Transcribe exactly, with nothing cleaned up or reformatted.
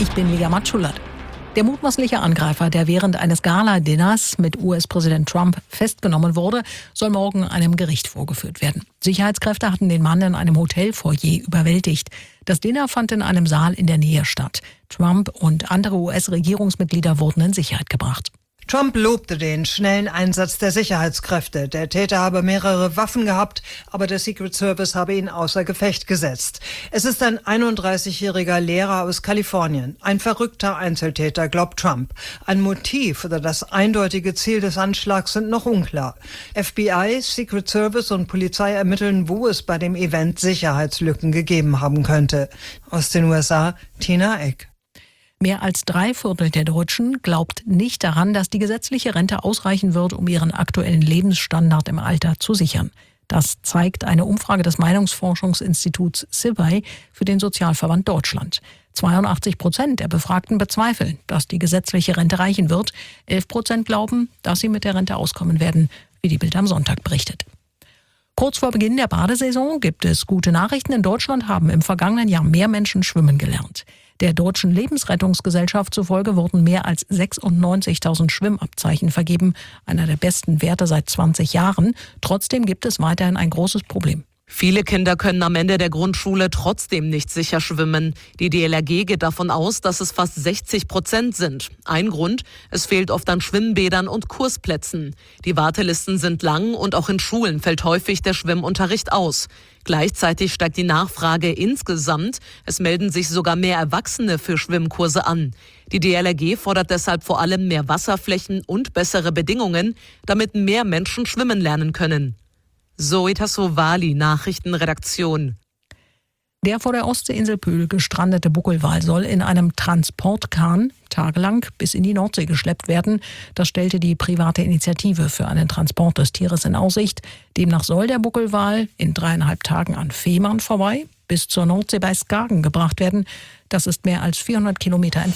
Ich bin Lia Matschulat. Der mutmaßliche Angreifer, der während eines Gala-Dinners mit U S-Präsident Trump festgenommen wurde, soll morgen einem Gericht vorgeführt werden. Sicherheitskräfte hatten den Mann in einem Hotelfoyer überwältigt. Das Dinner fand in einem Saal in der Nähe statt. Trump und andere U S-Regierungsmitglieder wurden in Sicherheit gebracht. Trump lobte den schnellen Einsatz der Sicherheitskräfte. Der Täter habe mehrere Waffen gehabt, aber der Secret Service habe ihn außer Gefecht gesetzt. Es ist ein einunddreißigjähriger Lehrer aus Kalifornien. Ein verrückter Einzeltäter, glaubt Trump. Ein Motiv oder das eindeutige Ziel des Anschlags sind noch unklar. F B I, Secret Service und Polizei ermitteln, wo es bei dem Event Sicherheitslücken gegeben haben könnte. Aus den U S A, Tina Eck. Mehr als drei Viertel der Deutschen glaubt nicht daran, dass die gesetzliche Rente ausreichen wird, um ihren aktuellen Lebensstandard im Alter zu sichern. Das zeigt eine Umfrage des Meinungsforschungsinstituts S I B I für den Sozialverband Deutschland. zweiundachtzig Prozent der Befragten bezweifeln, dass die gesetzliche Rente reichen wird. elf Prozent glauben, dass sie mit der Rente auskommen werden, wie die Bild am Sonntag berichtet. Kurz vor Beginn der Badesaison gibt es gute Nachrichten. In Deutschland haben im vergangenen Jahr mehr Menschen schwimmen gelernt. Der Deutschen Lebensrettungsgesellschaft zufolge wurden mehr als sechsundneunzigtausend Schwimmabzeichen vergeben, einer der besten Werte seit zwanzig Jahren. Trotzdem gibt es weiterhin ein großes Problem. Viele Kinder können am Ende der Grundschule trotzdem nicht sicher schwimmen. Die D L R G geht davon aus, dass es fast sechzig Prozent sind. Ein Grund, es fehlt oft an Schwimmbädern und Kursplätzen. Die Wartelisten sind lang und auch in Schulen fällt häufig der Schwimmunterricht aus. Gleichzeitig steigt die Nachfrage insgesamt. Es melden sich sogar mehr Erwachsene für Schwimmkurse an. Die D L R G fordert deshalb vor allem mehr Wasserflächen und bessere Bedingungen, damit mehr Menschen schwimmen lernen können. Zoe Tassovali, Nachrichtenredaktion. Der vor der Ostseeinsel Pöhl gestrandete Buckelwal soll in einem Transportkahn tagelang bis in die Nordsee geschleppt werden. Das stellte die private Initiative für einen Transport des Tieres in Aussicht. Demnach soll der Buckelwal in dreieinhalb Tagen an Fehmarn vorbei bis zur Nordsee bei Skagen gebracht werden. Das ist mehr als vierhundert Kilometer entfernt.